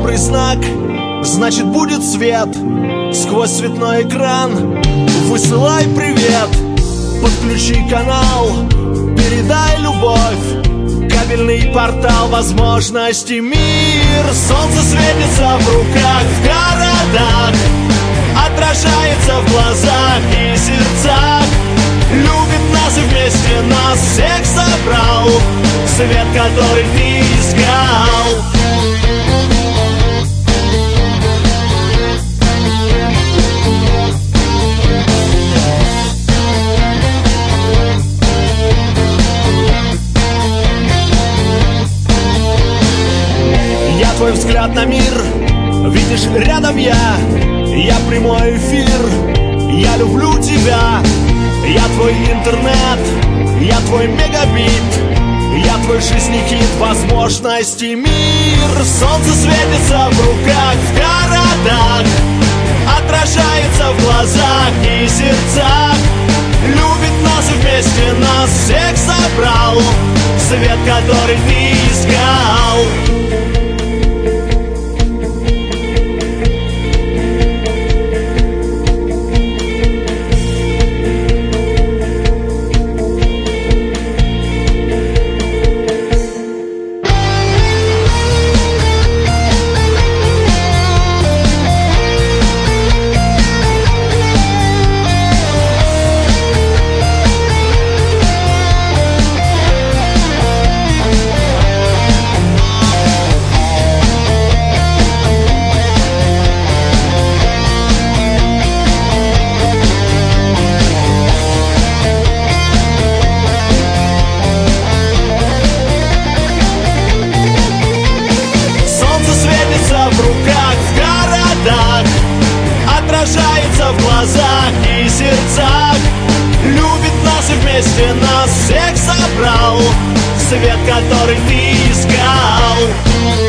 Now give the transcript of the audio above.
добрый знак, значит будет свет. Сквозь цветной экран высылай привет. Подключи канал, передай любовь. Кабельный портал возможностей мир. Солнце светится в руках, в городах, отражается в глазах и сердцах. Любит нас и вместе нас всех собрал свет, который ты искал. Я твой взгляд на мир, видишь, рядом я прямой эфир, я люблю тебя. Я твой интернет, я твой мегабит, я твой жизненный хит, возможностей мир. Солнце светится в руках, в городах, отражается в глазах и сердцах. Любит нас и вместе нас всех собрал свет, который ты искал. Отражается в глазах и сердцах. Любит нас и вместе нас всех собрал свет, который ты искал.